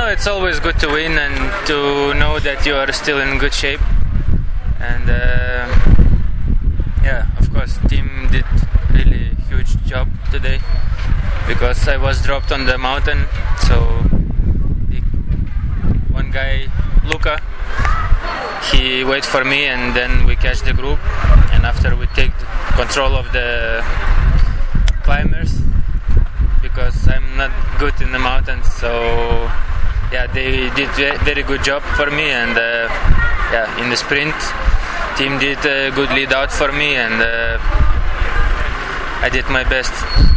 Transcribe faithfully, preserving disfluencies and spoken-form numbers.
No, it's always good to win and to know that you are still in good shape. And uh, yeah, of course, team did really huge job today because I was dropped on the mountain. So the one guy, Luka, he wait for me, and then we catch the group. And after we take control of the climbers, because I'm not good in the mountains, so yeah, they did a very good job for me. And uh, yeah, in the sprint, team did a good lead out for me, and uh, I did my best.